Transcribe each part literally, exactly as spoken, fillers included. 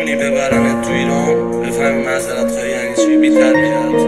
بتونی ببرنت تو ایران بفهمی معذرت خواهی یعنی چی. بی تربیت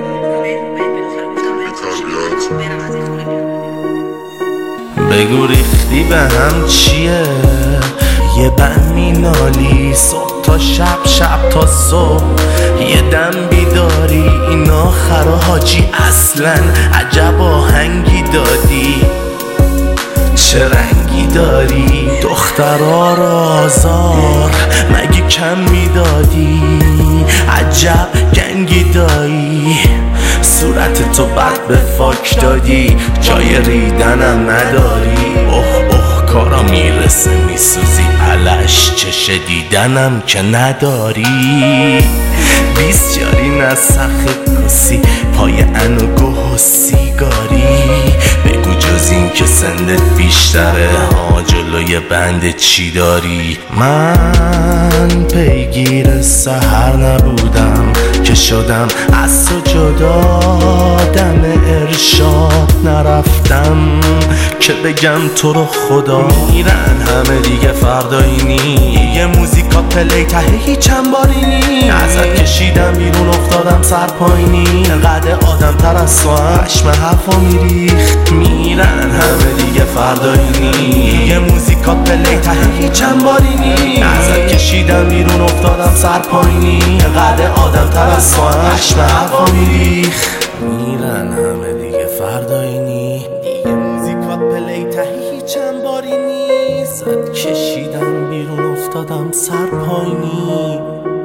بگو ریختی به هم چیه؟ یه بند مینالی صبح تا شب، شب تا صبح یه دم بیداری. این آخر حاجی اصلا عجب آهنگی دادی. چه رنگی داری دخترا رو آزار مگه کم میدادی؟ عجب گنگی دایی. صورت تو بد به فاک دادی، جای ریدنم نداری. اوه اوه کارا میرسه میسوزی پلش، چش دیدنم که نداری. بیسیاری نسخ کسی پای انوگو و سیگاری. بگو جز این که سندت بیشتره ها جلوی بند چی داری؟ من پیگیر سحر نبودم که شدم از تو جدا. دم ارشاد نرفتم که بگم تو رو خدا. میرن همه دیگه فردایی نی، یه موزیکا پلی ته هیچم باری نی. ازت کشیدم بیرون افتادم سر پایینی. انقدر آدم تر از تو هم عشم حرفا میریخت. میرن همه دیگه فردایی نی، یه موزیکا پلی ته هیچم باری نی. ازت کشیدم بیرون افتادم سر پایینی. انقدر آدم تر از تو هم عشم حرفا میریخت. میرن همه دیگه فردایی نی، دیگه موزیکات پلی ته هیچم باری نی. زد کشیدم بیرون افتادم سر پایینی.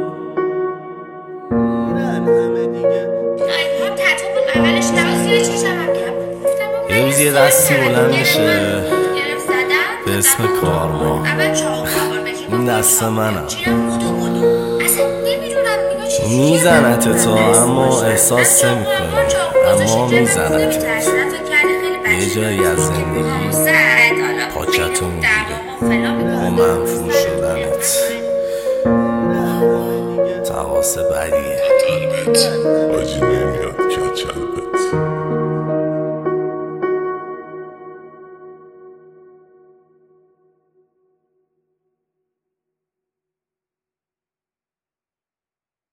میرن همه دیگه یه روز یه دستی بلند میشه به اسم کارما. این دست منم میزنت تو اما احساس نمی‌کنی، اما میزنت. یه جایی از زندگی پاکتو میگیره با منفور شدنت. تواس بدیه قلبت آجی نمیاد که چلبت.